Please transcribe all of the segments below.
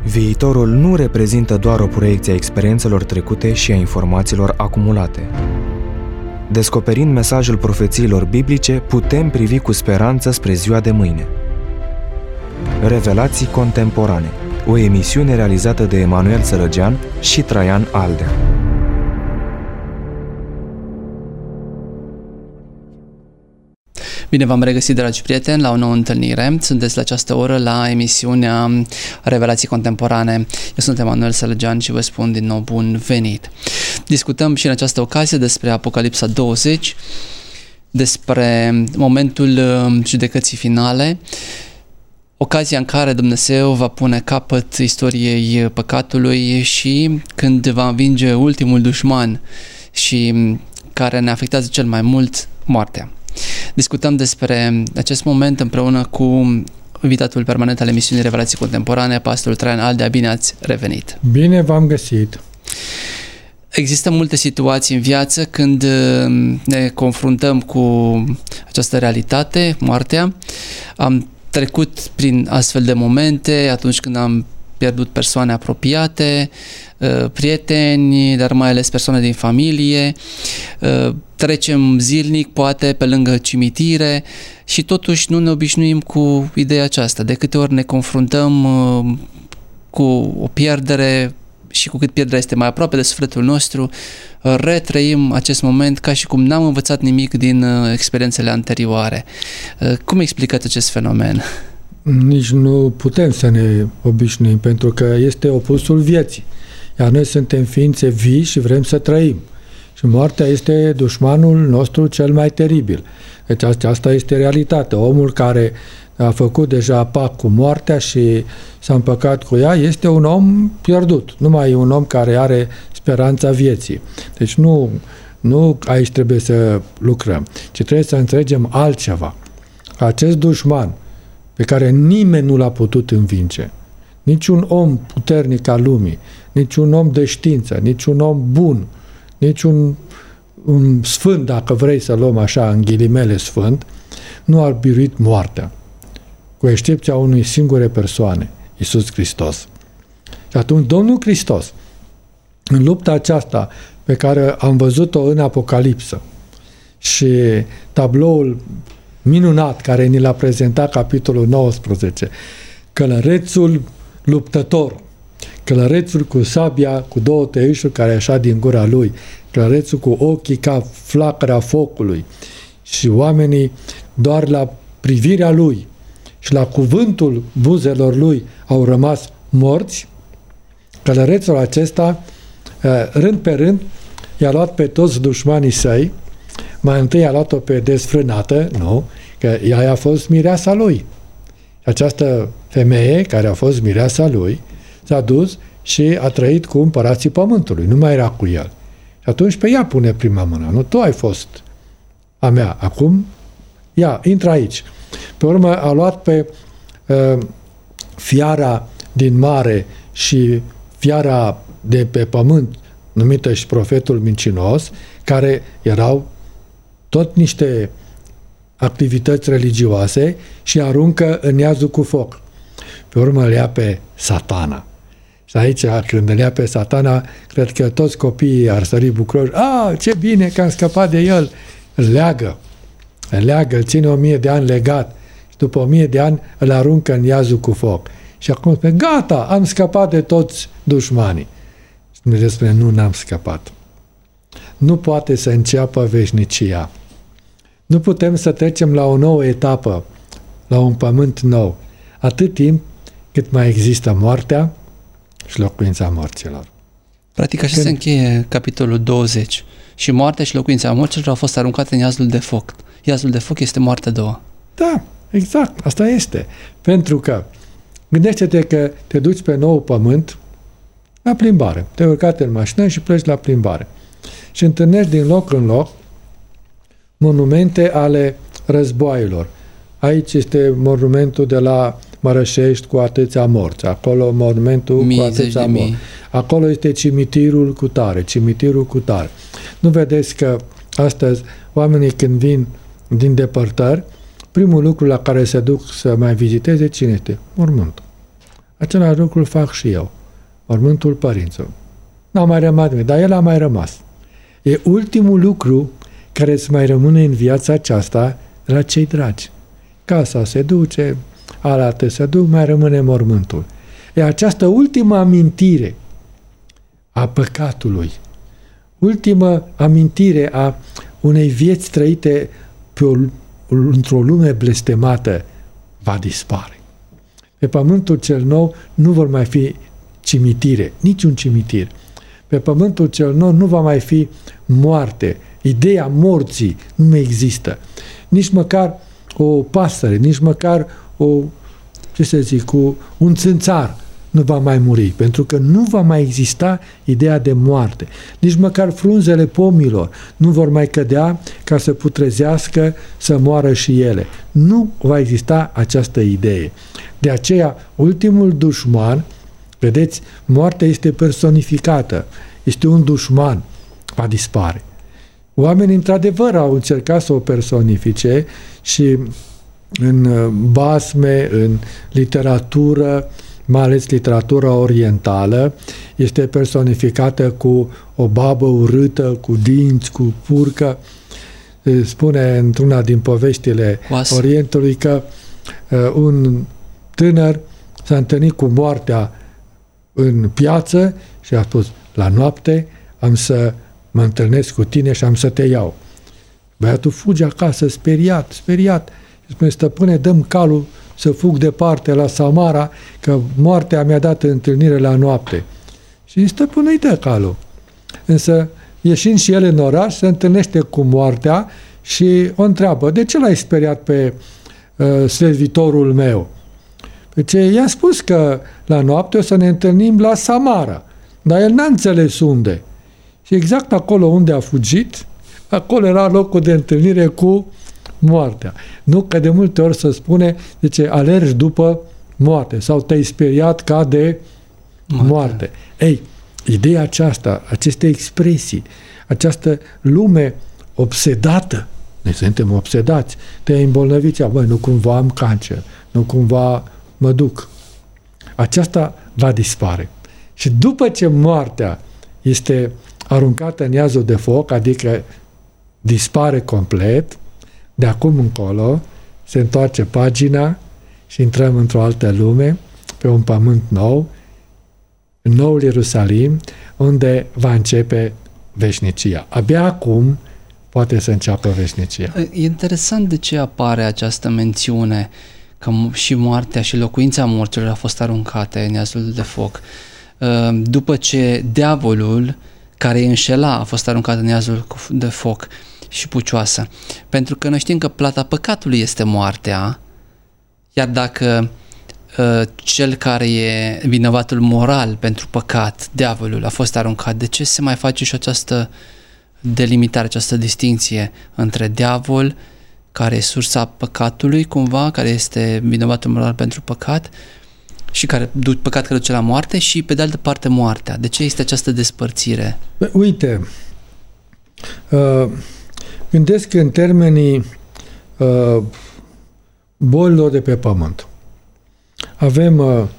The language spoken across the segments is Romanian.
Viitorul nu reprezintă doar o proiecție a experiențelor trecute și a informațiilor acumulate. Descoperind mesajul profețiilor biblice, putem privi cu speranță spre ziua de mâine. Revelații contemporane, o emisiune realizată de Emanuel Sărăgean și Traian Aldea. Bine v-am regăsit, dragi prieteni, la o nouă întâlnire. Sunteți la această oră la emisiunea Revelații Contemporane. Eu sunt Emanuel Sărăgean și vă spun din nou bun venit. Discutăm și în această ocazie despre Apocalipsa 20, despre momentul judecății finale, ocazia în care Dumnezeu va pune capăt istoriei păcatului și când va învinge ultimul dușman și care ne afectează cel mai mult, moartea. Discutăm despre acest moment împreună cu invitatul permanent al emisiunii Revelații Contemporane, pastorul Traian Aldea. Bine ați revenit! Bine v-am găsit! Există multe situații în viață când ne confruntăm cu această realitate, moartea. Am trecut prin astfel de momente atunci când am pierdut persoane apropiate, prieteni, dar mai ales persoane din familie. Trecem zilnic, poate, pe lângă cimitire și totuși nu ne obișnuim cu ideea aceasta. De câte ori ne confruntăm cu o pierdere și cu cât pierderea este mai aproape de sufletul nostru, retrăim acest moment ca și cum n-am învățat nimic din experiențele anterioare. Cum explicați acest fenomen? Nici nu putem să ne obișnuim, pentru că este opusul vieții. Iar noi suntem ființe vii și vrem să trăim. Și moartea este dușmanul nostru cel mai teribil. Deci asta este realitatea. Omul care a făcut deja pact cu moartea și s-a împăcat cu ea este un om pierdut. Nu mai e un om care are speranța vieții. Deci nu aici trebuie să lucrăm, ci trebuie să înțelegem altceva. Acest dușman pe care nimeni nu l-a putut învinge, niciun om puternic al lumii, niciun om de știință, niciun om bun, niciun un sfânt, dacă vrei să luăm așa în ghilimele sfânt, nu a biruit moartea, cu excepția unui singure persoane, Iisus Hristos. Și atunci Domnul Hristos, în lupta aceasta pe care am văzut-o în Apocalipsă și tabloul minunat care ni l-a prezentat capitolul 19, călărețul luptător, călărețul cu sabia, cu două tăișuri care așa din gura lui, călărețul cu ochii ca flacăra focului și oamenii doar la privirea lui și la cuvântul buzelor lui au rămas morți. Călărețul acesta, rând pe rând, i-a luat pe toți dușmanii săi. Mai întâi a luat-o pe desfrânată, nu? Că ea a fost mireasa lui. Această femeie, care a fost mireasa lui, s-a dus și a trăit cu împărații pământului. Nu mai era cu el. Și atunci pe ea pune prima mână. Nu, tu ai fost a mea. Acum, ia, intră aici. Pe urmă a luat pe fiara din mare și fiara de pe pământ, numită și profetul mincinos, care erau tot niște activități religioase și aruncă în iazul cu foc. Pe urmă îl ia pe Satana. Și aici, când îl ia pe Satana, cred că toți copiii ar sări bucuroși. Ce bine că am scăpat de el! Îl leagă, îl ține 1000 de ani legat și după 1000 de ani îl aruncă în iazul cu foc. Și acum spune, gata, am scăpat de toți dușmanii. Și Dumnezeu spune, nu, n-am scăpat. Nu poate să înceapă veșnicia. Nu putem să trecem la o nouă etapă, la un pământ nou, atât timp cât mai există moartea și locuința morților. Practic așa se încheie capitolul 20. Și moartea și locuința morților au fost aruncate în iazul de foc. Iazul de foc este moartea a doua. Da, exact, asta este. Pentru că gândește-te că te duci pe nou pământ la plimbare. Te-ai urcat în mașină și pleci la plimbare. Și întâlnești din loc în loc monumente ale războaielor. Aici este monumentul de la Mărășești cu atâția morți. Acolo monumentul cu atâția morți. Acolo este cimitirul cu tare, cimitirul cu tare. Nu vedeți că astăzi oamenii când vin din depărtări, primul lucru la care se duc să mai viziteze, cine este? Mormântul. Același lucru îl fac și eu. Mormântul părinților. N-a mai rămas nimic, dar el a mai rămas. E ultimul lucru care îți mai rămâne în viața aceasta de la cei dragi. Casa se duce, alate se duc, mai rămâne mormântul. E această ultimă amintire a păcatului, ultimă amintire a unei vieți trăite într-o lume blestemată, va dispare. Pe pământul cel nou nu vor mai fi cimitire, niciun cimitir. Pe pământul cel nou nu va mai fi moarte. Ideea morții nu mai există. Nici măcar o pasăre, nici măcar un țânțar nu va mai muri, pentru că nu va mai exista ideea de moarte. Nici măcar frunzele pomilor nu vor mai cădea ca să putrezească, să moară și ele. Nu va exista această idee. De aceea, ultimul dușman, vedeți, moartea este personificată, este un dușman, va dispare. Oamenii, într-adevăr, au încercat să o personifice și în basme, în literatură, mai ales literatura orientală, este personificată cu o babă urâtă, cu dinți, cu purcă. Spune într-una din poveștile Orientului că un tânăr s-a întâlnit cu moartea în piață și a spus: la noapte am să mă întâlnesc cu tine și am să te iau. Băiatul fuge acasă, speriat. Și spune: stăpâne, dăm calul să fug departe la Samara, că moartea mi-a dat întâlnire la noapte. Și stăpânul îi dă calul. Însă, ieșind și el în oraș, se întâlnește cu moartea și o întreabă: de ce l-ai speriat pe servitorul meu? Deci i-a spus că la noapte o să ne întâlnim la Samara, dar el n-a înțeles unde. Și exact acolo unde a fugit, acolo era locul de întâlnire cu moartea. Nu că de multe ori se spune, zice, alergi după moarte sau te-ai speriat ca de moarte. Ei, ideea aceasta, aceste expresii, această lume obsedată, noi suntem obsedați, te-ai îmbolnăvit, băi, nu cumva am cancer, nu cumva mă duc. Aceasta va dispare. Și după ce moartea este aruncată în iazul de foc, adică dispare complet, de acum încolo se întoarce pagina și intrăm într-o altă lume, pe un pământ nou, în noul Ierusalim, unde va începe veșnicia. Abia acum poate să înceapă veșnicia. E interesant de ce apare această mențiune că și moartea și locuința morților a fost aruncate în iazul de foc. După ce diavolul care îi înșela a fost aruncat în iazul de foc și pucioasă. Pentru că noi știm că plata păcatului este moartea, iar dacă cel care e vinovatul moral pentru păcat, diavolul, a fost aruncat, de ce se mai face și această delimitare, această distinție între diavol, care e sursa păcatului cumva, care este vinovatul moral pentru păcat și păcat care duce la moarte, și pe de altă parte moartea. De ce este această despărțire? Uite, gândesc în termenii bolilor de pe pământ. Avem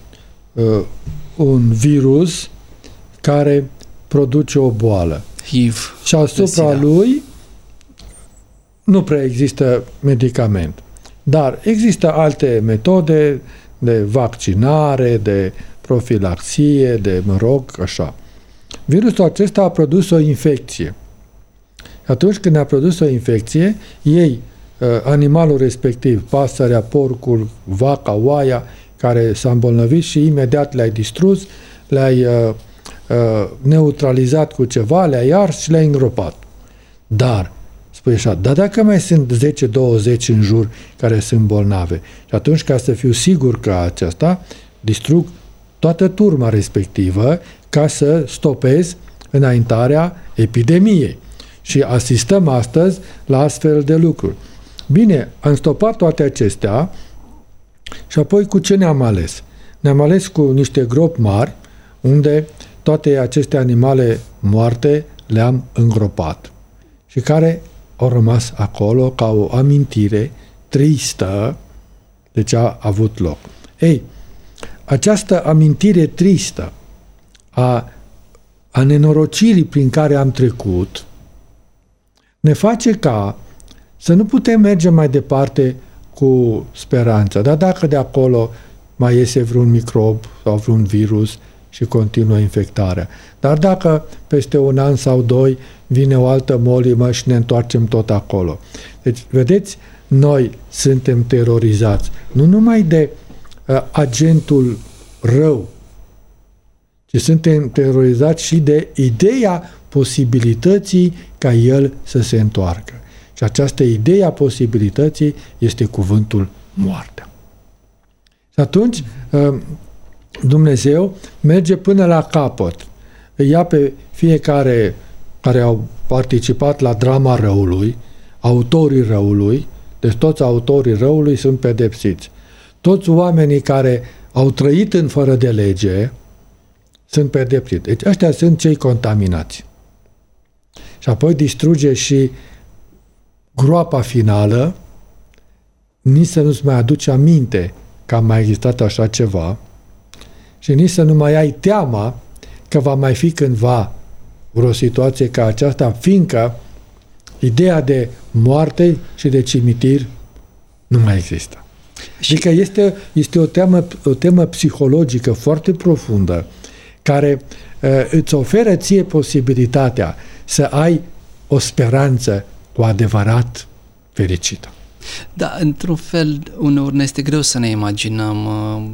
un virus care produce o boală. HIV. Și asupra lui nu prea există medicament. Dar există alte metode de vaccinare, de profilaxie, de așa. Virusul acesta a produs o infecție. Atunci când a produs o infecție, ei, animalul respectiv, pasărea, porcul, vaca, oaia, care s-a îmbolnăvit și imediat le-ai distrus, le-ai neutralizat cu ceva, le-ai ars și le-ai îngropat. Dar, spui așa, dar dacă mai sunt 10-20 în jur care sunt bolnave, și atunci, ca să fiu sigur că aceasta, distrug toată turma respectivă ca să stopez înaintarea epidemiei. Și asistăm astăzi la astfel de lucruri. Bine, am stopat toate acestea și apoi cu ce ne-am ales? Ne-am ales cu niște gropi mari unde toate aceste animale moarte le-am îngropat și care au rămas acolo ca o amintire tristă de ce a avut loc. Ei, această amintire tristă a nenorocirii prin care am trecut ne face ca să nu putem merge mai departe cu speranța. Dar dacă de acolo mai iese vreun microb sau vreun virus și continuă infectarea. Dar dacă peste 1 an sau 2 vine o altă molimă și ne întoarcem tot acolo. Deci, vedeți, noi suntem terorizați nu numai de agentul rău, ci suntem terorizați și de ideea posibilității ca el să se întoarcă. Și această idee a posibilității este cuvântul moartea. Și atunci Dumnezeu merge până la capăt. Îi ia pe fiecare care au participat la drama răului, autorii răului, deci toți autorii răului sunt pedepsiți. Toți oamenii care au trăit în fără de lege sunt pedepsiți. Deci ăștia sunt cei contaminați. Și apoi distruge și groapa finală, nici să nu-ți mai aduci aminte că a mai existat așa ceva și nici să nu mai ai teama că va mai fi cândva vreo situație ca aceasta, fiindcă ideea de moarte și de cimitir nu mai există. Adică este o temă psihologică foarte profundă care îți oferă ție posibilitatea să ai o speranță cu adevărat fericită. Da, într-un fel, uneori ne este greu să ne imaginăm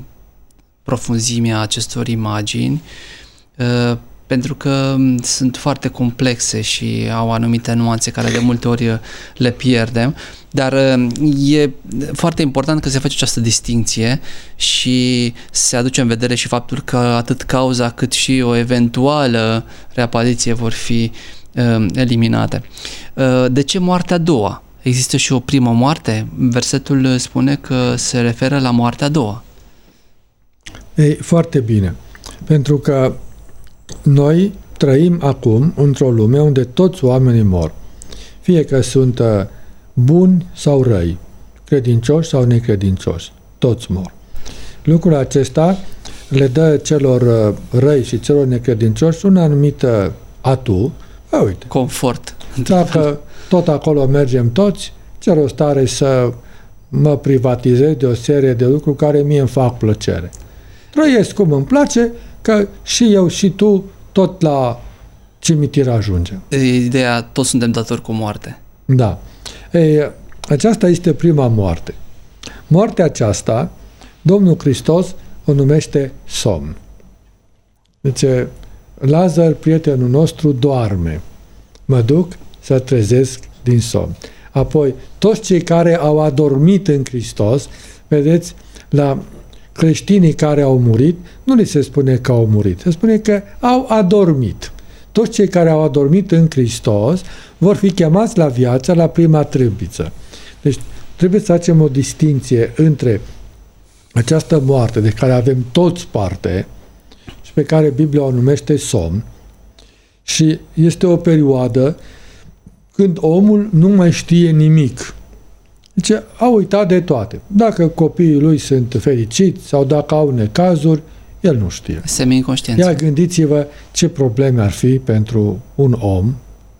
profunzimea acestor imagini, pentru că sunt foarte complexe și au anumite nuanțe care de multe ori le pierdem, dar e foarte important că se face această distinție și se aduce în vedere și faptul că atât cauza cât și o eventuală reapariție vor fi eliminate. De ce moartea a doua? Există și o primă moarte? Versetul spune că se referă la moartea a doua. Ei, foarte bine. Pentru că noi trăim acum într-o lume unde toți oamenii mor. Fie că sunt buni sau răi, credincioși sau necredincioși. Toți mor. Lucrul acesta le dă celor răi și celor necredincioși un anumit atu. Uite. Confort. Dacă tot acolo mergem toți, ce rost are să mă privatizez de o serie de lucruri care mie îmi fac plăcere. Trăiesc cum îmi place, că și eu și tu tot la cimitir ajungem. Ideea, toți suntem datori cu moarte. Da. Ei, aceasta este prima moarte. Moartea aceasta, Domnul Hristos o numește somn. Deci, Lazar, prietenul nostru, doarme. Mă duc să trezesc din somn. Apoi, toți cei care au adormit în Hristos, vedeți, la creștinii care au murit, nu li se spune că au murit, se spune că au adormit. Toți cei care au adormit în Hristos vor fi chemați la viață la prima trâmbiță. Deci trebuie să facem o distinție între această moarte de care avem toți parte și pe care Biblia o numește somn, și este o perioadă când omul nu mai știe nimic. Deci a uitat de toate. Dacă copiii lui sunt fericiți sau dacă au necazuri, el nu știe. Semi-inconștiență. Ia gândiți-vă ce probleme ar fi pentru un om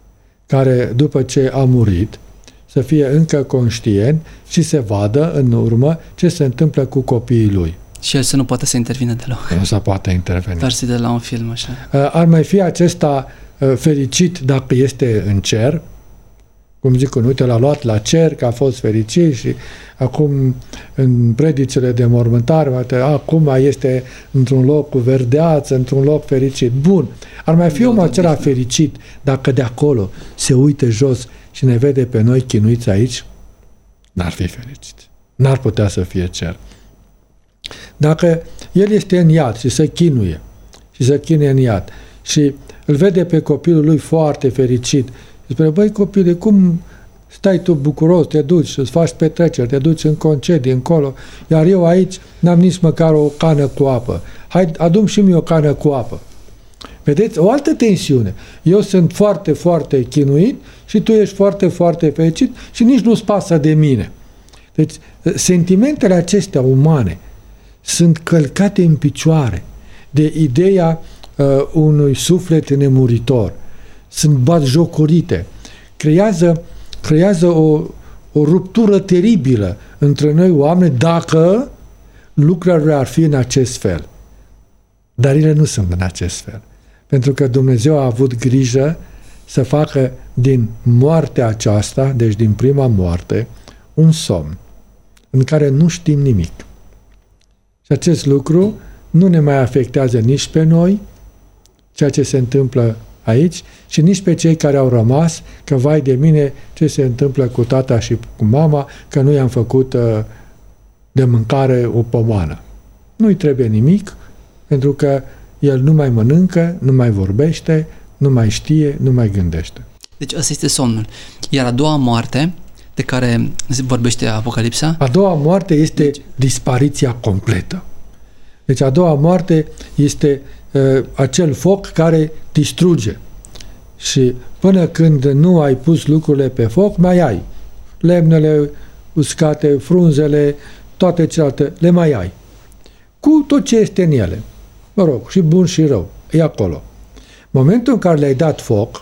care, după ce a murit, să fie încă conștient și să vadă în urmă ce se întâmplă cu copiii lui. Și el să nu poate să intervină deloc. Nu se poate interveni. Dar de la un film așa. Ar mai fi acesta fericit dacă este în cer, cum zic, uite, l-a luat la cer, că a fost fericit și acum în predicile de mormântare, acum este într-un loc cu verdeață, într-un loc fericit. Bun, ar mai fi omul acela fericit dacă de acolo se uită jos și ne vede pe noi chinuiți aici? N-ar fi fericit. N-ar putea să fie cer. Dacă el este în iad și se chinuie în iad și îl vede pe copilul lui foarte fericit, spune, băi copile, cum stai tu bucuros, te duci, îți faci petreceri, te duci în concedii, încolo, iar eu aici n-am nici măcar o cană cu apă. Hai, adu-mi și mie o cană cu apă. Vedeți? O altă tensiune. Eu sunt foarte, foarte chinuit și tu ești foarte, foarte fericit și nici nu-ți pasă de mine. Deci, sentimentele acestea umane sunt călcate în picioare de ideea unui suflet nemuritor. Sunt batjocorite. Creează o ruptură teribilă între noi oameni dacă lucrurile ar fi în acest fel. Dar ele nu sunt în acest fel. Pentru că Dumnezeu a avut grijă să facă din moartea aceasta, deci din prima moarte, un somn în care nu știm nimic. Și acest lucru nu ne mai afectează nici pe noi, ceea ce se întâmplă aici, și nici pe cei care au rămas, că vai de mine ce se întâmplă cu tata și cu mama, că nu i-am făcut de mâncare o pomană. Nu-i trebuie nimic, pentru că el nu mai mănâncă, nu mai vorbește, nu mai știe, nu mai gândește. Deci ăsta este somnul. Iar a doua moarte, de care vorbește Apocalipsa? A doua moarte este dispariția completă. Deci a doua moarte este acel foc care distruge. Și până când nu ai pus lucrurile pe foc, mai ai. Lemnele uscate, frunzele, toate celelalte, le mai ai. Cu tot ce este în ele. Mă rog, și bun și rău. E acolo. Momentul în care le-ai dat foc,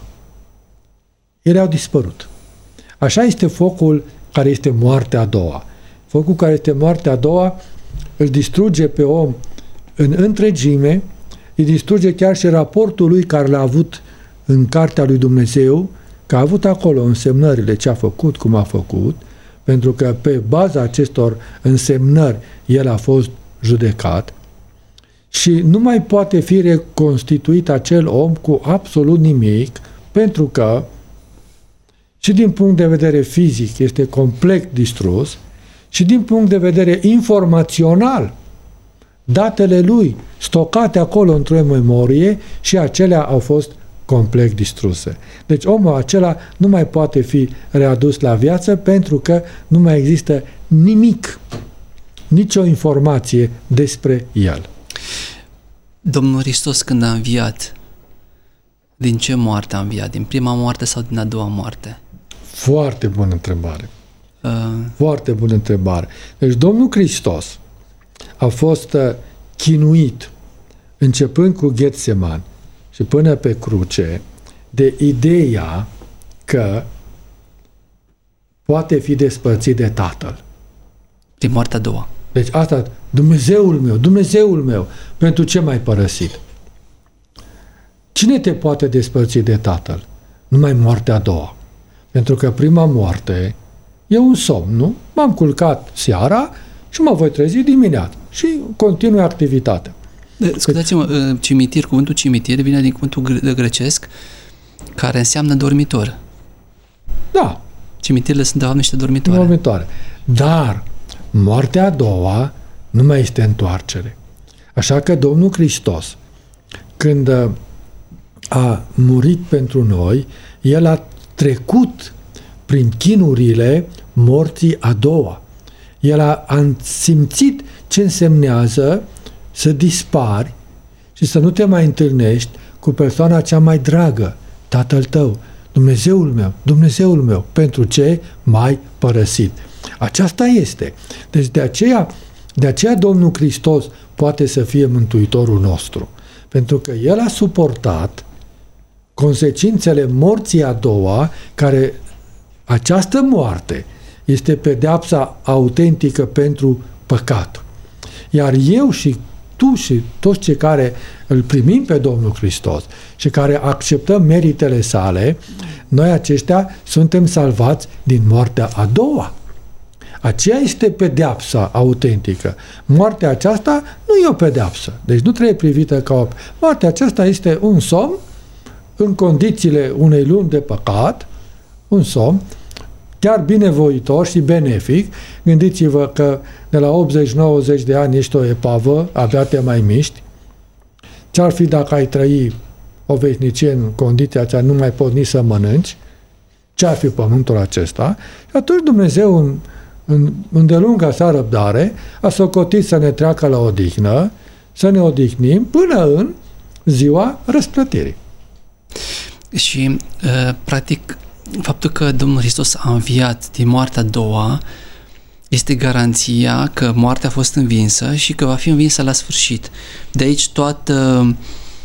ele au dispărut. Așa este focul care este moartea a doua. Focul care este moartea a doua îl distruge pe om în întregime, îi distruge chiar și raportul lui care l-a avut în cartea lui Dumnezeu, că a avut acolo însemnările ce a făcut, cum a făcut, pentru că pe baza acestor însemnări el a fost judecat și nu mai poate fi reconstituit acel om cu absolut nimic, pentru că și din punct de vedere fizic este complet distrus și din punct de vedere informațional datele lui stocate acolo într-o memorie și acelea au fost complet distruse. Deci omul acela nu mai poate fi readus la viață pentru că nu mai există nimic, nicio informație despre el. Domnul Hristos, când a înviat, din ce moarte a înviat? Din prima moarte sau din a doua moarte? Foarte bună întrebare. Foarte bună întrebare. Deci Domnul Hristos a fost chinuit începând cu Ghetseman și până pe cruce de ideea că poate fi despărțit de Tatăl. Din moartea a doua. Deci asta, Dumnezeul meu, pentru ce m-ai părăsit? Cine te poate despărți de Tatăl? Numai moartea a doua. Pentru că prima moarte e un somn, nu? M-am culcat seara și mă voi trezi dimineața și continui activitatea. Scuzați-mă, cimitir, cuvântul cimitir vine din cuvântul grecesc care înseamnă dormitor. Da. Cimitirele sunt de fapt niște dormitoare. Dormitoare. Dar moartea a doua nu mai este întoarcere. Așa că Domnul Hristos, când a murit pentru noi, El a trecut prin chinurile morții a doua. El a simțit ce însemnează să dispari și să nu te mai întâlnești cu persoana cea mai dragă, Tatăl tău, Dumnezeul meu, pentru ce m-ai părăsit. Aceasta este. Deci de aceea Domnul Hristos poate să fie Mântuitorul nostru. Pentru că El a suportat consecințele morții a doua, care această moarte este pedeapsa autentică pentru păcat. Iar eu și tu și toți cei care îl primim pe Domnul Hristos și care acceptăm meritele sale, noi aceștia suntem salvați din moartea a doua. Aceea este pedeapsa autentică. Moartea aceasta nu e o pedeapsă. Deci nu trebuie privită ca o... Moartea aceasta este un somn în condițiile unei luni de păcat, un somn chiar binevoitor și benefic. Gândiți-vă că de la 80-90 de ani ești o epavă, abia te mai miști. Ce-ar fi dacă ai trăi o veșnicie în condiția aceea, nu mai poți nici să mănânci? Ce-ar fi pământul acesta? Și atunci Dumnezeu, în îndelunga sa răbdare, a socotit să ne treacă la odihnă, să ne odihnim până în ziua răsplătirii. Și, practic, faptul că Domnul Hristos a înviat din moartea a doua este garanția că moartea a fost învinsă și că va fi învinsă la sfârșit. De aici toată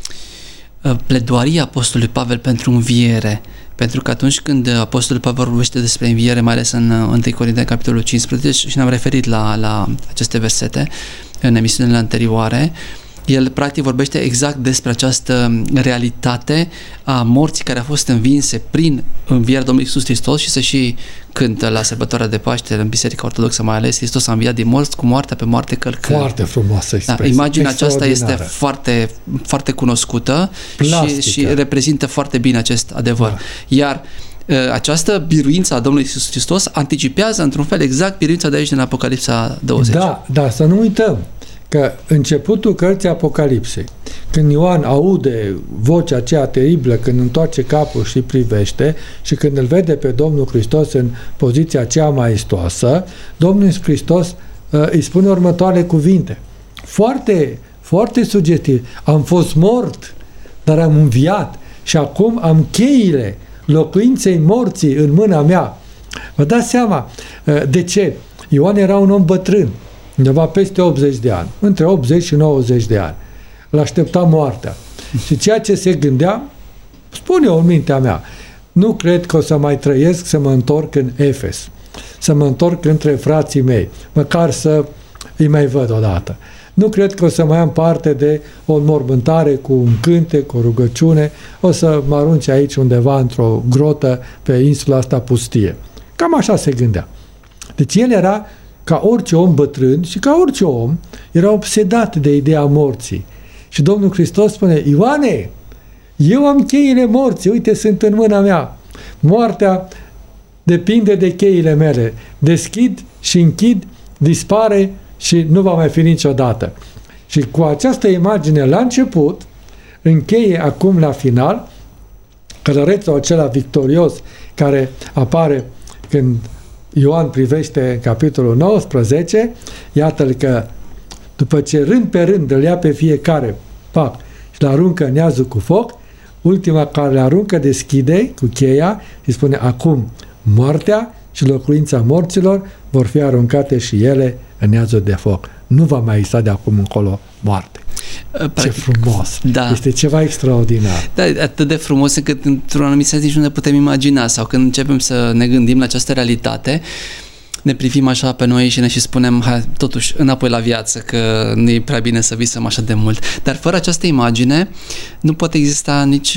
pledoaria Apostolului Pavel pentru înviere. Pentru că atunci când Apostolul Pavel vorbește despre înviere, mai ales în 1 Corinteni, capitolul 15, și ne-am referit la aceste versete în emisiunile anterioare, el practic vorbește exact despre această realitate a morții care a fost învinse prin învierea Domnului Iisus Hristos, și se și cântă la sărbătoarea de Paște, în Biserica Ortodoxă mai ales, Hristos a înviat din morți, cu moartea pe moarte călcând. Foarte frumoasă expresie. Da, imaginea aceasta este foarte, foarte cunoscută și reprezintă foarte bine acest adevăr. Da. Iar această biruință a Domnului Iisus Hristos anticipează într-un fel exact biruința de aici din Apocalipsa 20. Da, să nu uităm că începutul cărții Apocalipsei, când Ioan aude vocea aceea teribilă, când întoarce capul și privește și când îl vede pe Domnul Hristos în poziția aceea maestoasă, Domnul Hristos îi spune următoarele cuvinte. Foarte, foarte sugestiv. Am fost mort, dar am înviat și acum am cheile locuinței morții în mâna mea. Vă dați seama de ce? Ioan era un om bătrân, undeva peste 80 de ani, între 80 și 90 de ani. L-aștepta moartea. Și ceea ce se gândea, spune eu în mintea mea, nu cred că o să mai trăiesc să mă întorc în Efes, să mă întorc între frații mei, măcar să îi mai văd odată. Nu cred că o să mai am parte de o înmormântare cu un cântec, cu o rugăciune, o să mă arunci aici undeva într-o grotă pe insula asta pustie. Cam așa se gândea. Deci el era, ca orice om bătrân și ca orice om, era obsedat de ideea morții. Și Domnul Hristos spune, Ioane, eu am cheile morții, uite, sunt în mâna mea. Moartea depinde de cheile mele. Deschid și închid, dispare și nu va mai fi niciodată. Și cu această imagine la început, încheie acum la final, călărețul acela victorios care apare când Ioan privește capitolul 19, iată-l că după ce rând pe rând îl ia pe fiecare, pac, și l-aruncă în iazul cu foc, ultima care le aruncă deschide cu cheia și spune, acum moartea și locuința morților vor fi aruncate și ele în iazul de foc. Nu va mai exista de acum încolo moarte. Practic, ce frumos! Da. Este ceva extraordinar. Da, atât de frumos încât într-un anumit sens nici nu ne putem imagina, sau când începem să ne gândim la această realitate, ne privim așa pe noi și ne și spunem, hai, totuși, înapoi la viață, că nu e prea bine să visăm așa de mult. Dar fără această imagine nu poate exista nici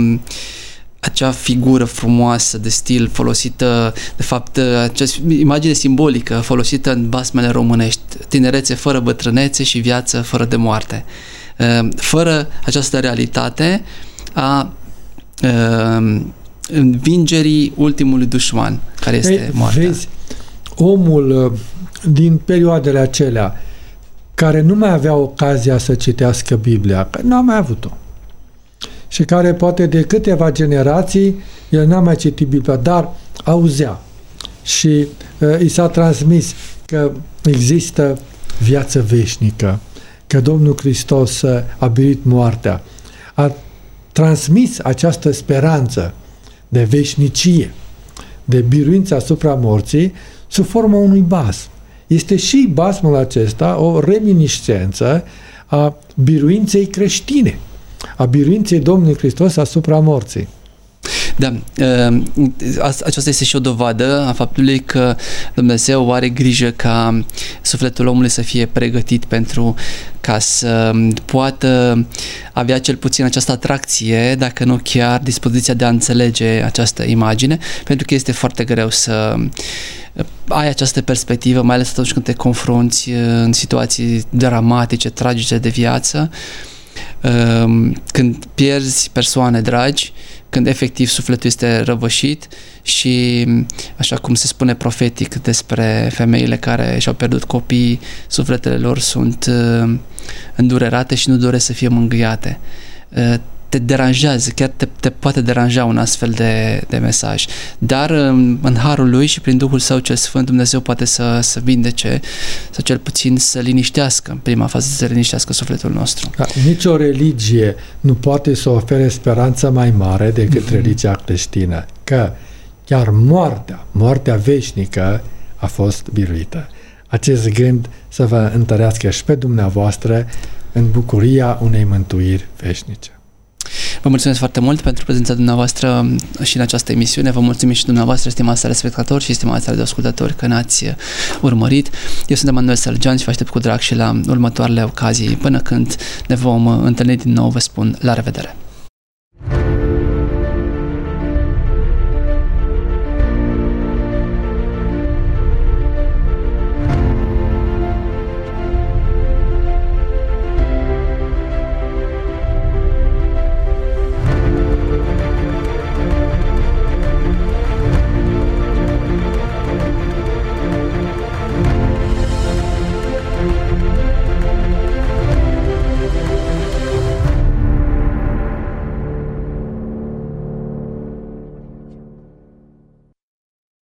acea figură frumoasă de stil folosită, de fapt, această imagine simbolică folosită în basmele românești, tinerețe fără bătrânețe și viață fără de moarte. Fără această realitate a învingerii ultimului dușman, care este moartea. Vezi, omul din perioadele acelea care nu mai avea ocazia să citească Biblia, că nu a mai avut-o, și care poate de câteva generații el n-a mai citit Biblia, dar auzea și i s-a transmis că există viață veșnică, că Domnul Hristos a biruit moartea, a transmis această speranță de veșnicie, de biruință asupra morții, sub formă unui basm. Este și basmul acesta o reminiscență a biruinței creștine, a biruinței Domnului Hristos asupra morții. Da, aceasta este și o dovadă a faptului că Dumnezeu are grijă ca sufletul omului să fie pregătit pentru ca să poată avea cel puțin această atracție, dacă nu chiar dispoziția de a înțelege această imagine, pentru că este foarte greu să ai această perspectivă, mai ales atunci când te confrunți în situații dramatice, tragice de viață, când pierzi persoane dragi, când efectiv sufletul este răvășit și, așa cum se spune profetic despre femeile care și-au pierdut copiii, sufletele lor sunt îndurerate și nu doresc să fie mângâiate. Te deranjează, chiar te poate deranja un astfel de mesaj. Dar în harul lui și prin Duhul Său cel Sfânt, Dumnezeu poate să vindece, sau cel puțin să liniștească, în prima fază să liniștească sufletul nostru. Da, nicio religie nu poate să ofere speranță mai mare decât religia creștină, că chiar moartea veșnică a fost biruită. Acest gând să vă întărească și pe dumneavoastră în bucuria unei mântuiri veșnice. Vă mulțumesc foarte mult pentru prezența dumneavoastră și în această emisiune. Vă mulțumim și dumneavoastră, stimați telespectatori și stimați radioascultători, că ne-ați urmărit. Eu sunt Emanuel Sărgean și vă aștept cu drag și la următoarele ocazii. Până când ne vom întâlni din nou, vă spun la revedere!